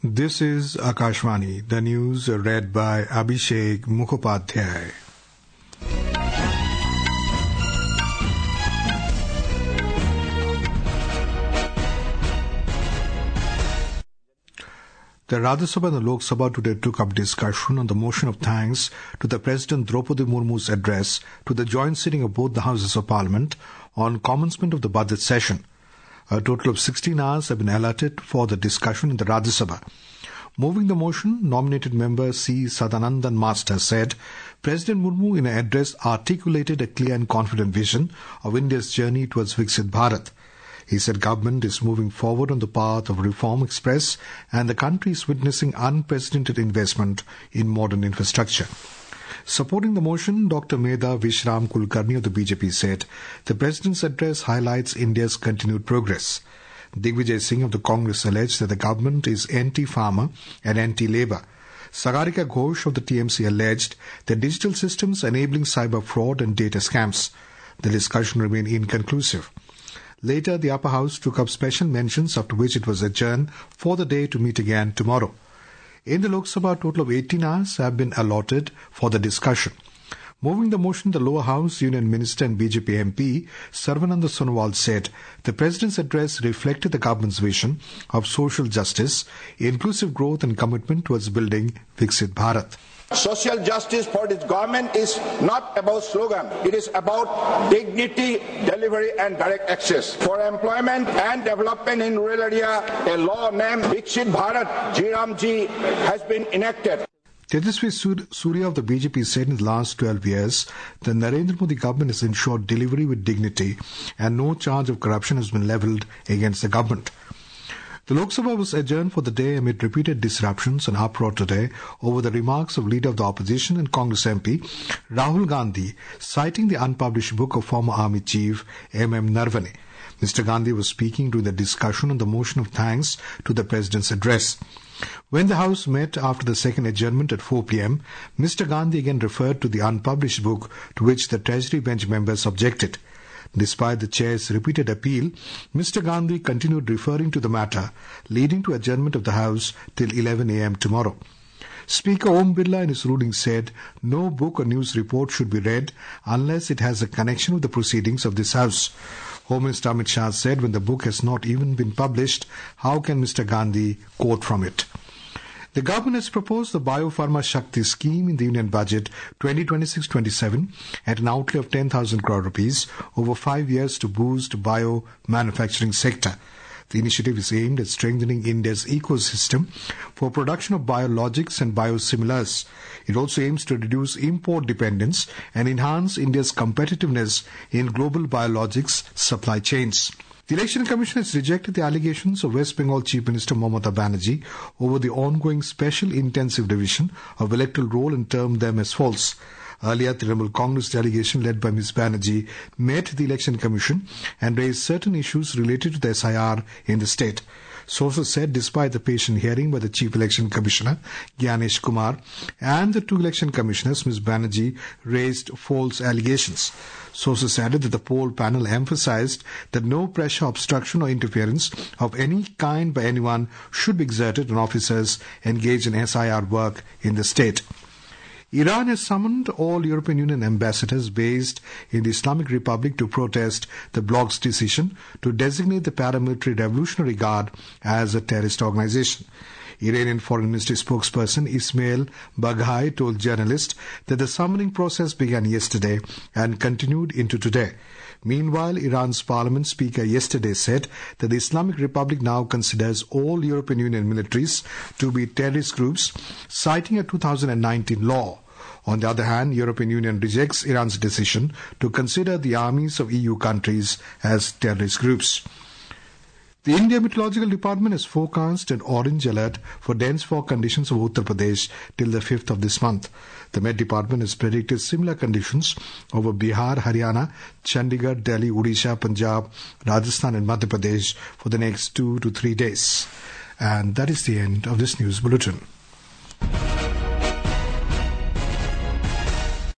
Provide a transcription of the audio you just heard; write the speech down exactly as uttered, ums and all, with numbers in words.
This is Akashvani, the news read by Abhishek Mukhopadhyay. The Rajya Sabha and the Lok Sabha today took up discussion on the motion of thanks to the President Draupadi Murmu's address to the joint sitting of both the Houses of Parliament on commencement of the budget session. A total of sixteen hours have been allotted for the discussion in the Rajya Sabha. Moving the motion, nominated member C. Sadanandan Master said, President Murmu in an address articulated a clear and confident vision of India's journey towards Viksit Bharat. He said government is moving forward on the path of Reform Express and the country is witnessing unprecedented investment in modern infrastructure. Supporting the motion, Doctor Medha Vishram Kulkarni of the B J P said, the President's address highlights India's continued progress. Digvijay Singh of the Congress alleged that the government is anti-farmer and anti-labour. Sagarika Ghosh of the T M C alleged that digital systems enabling cyber fraud and data scams. The discussion remained inconclusive. Later, the upper house took up special mentions, after which it was adjourned for the day to meet again tomorrow. In the Lok Sabha, a total of eighteen hours have been allotted for the discussion. Moving the motion, the lower house, Union Minister and B J P M P Sarvananda Sonowal said the President's address reflected the government's vision of social justice, inclusive growth and commitment towards building Viksit Bharat. Social justice for this government is not about slogan. It is about dignity, delivery and direct access. For employment and development in rural area, a law named Viksit Bharat, G Ram Ji, has been enacted. Tejasvi Surya of the B J P said in the last twelve years, the Narendra Modi government has ensured delivery with dignity and no charge of corruption has been levelled against the government. The Lok Sabha was adjourned for the day amid repeated disruptions and uproar today over the remarks of Leader of the Opposition and Congress M P Rahul Gandhi, citing the unpublished book of former Army Chief M M Narvane. Mister Gandhi was speaking during the discussion on the motion of thanks to the President's address. When the House met after the second adjournment at four p.m, Mister Gandhi again referred to the unpublished book to which the Treasury Bench members objected. Despite the chair's repeated appeal, Mister Gandhi continued referring to the matter, leading to adjournment of the House till eleven a.m. tomorrow. Speaker Om Birla in his ruling said, no book or news report should be read unless it has a connection with the proceedings of this House. Home Minister Amit Shah said, when the book has not even been published, how can Mister Gandhi quote from it? The government has proposed the Biopharma Shakti scheme in the Union Budget twenty twenty-six twenty-seven at an outlay of ten thousand crore rupees over five years to boost bio-manufacturing sector. The initiative is aimed at strengthening India's ecosystem for production of biologics and biosimilars. It also aims to reduce import dependence and enhance India's competitiveness in global biologics supply chains. The Election Commission has rejected the allegations of West Bengal Chief Minister Mamata Banerjee over the ongoing Special Intensive Division of Electoral Roll and termed them as false. Earlier, the Trinamool Congress delegation led by Miz Banerjee met the Election Commission and raised certain issues related to the S I R in the state. Sources said despite the patient hearing by the Chief Election Commissioner, Gyanesh Kumar, and the two election commissioners, Miz Banerjee raised false allegations. Sources added that the poll panel emphasized that no pressure, obstruction or interference of any kind by anyone should be exerted on officers engaged in S I R work in the state. Iran has summoned all European Union ambassadors based in the Islamic Republic to protest the bloc's decision to designate the paramilitary Revolutionary Guard as a terrorist organization. Iranian Foreign Ministry spokesperson Ismail Baghai told journalists that the summoning process began yesterday and continued into today. Meanwhile, Iran's parliament speaker yesterday said that the Islamic Republic now considers all European Union militaries to be terrorist groups, citing a two thousand nineteen law. On the other hand, European Union rejects Iran's decision to consider the armies of E U countries as terrorist groups. The India Meteorological Department has forecast an orange alert for dense fog conditions of Uttar Pradesh till the fifth of this month. The Met Department has predicted similar conditions over Bihar, Haryana, Chandigarh, Delhi, Odisha, Punjab, Rajasthan and Madhya Pradesh for the next two to three days. And that is the end of this news bulletin.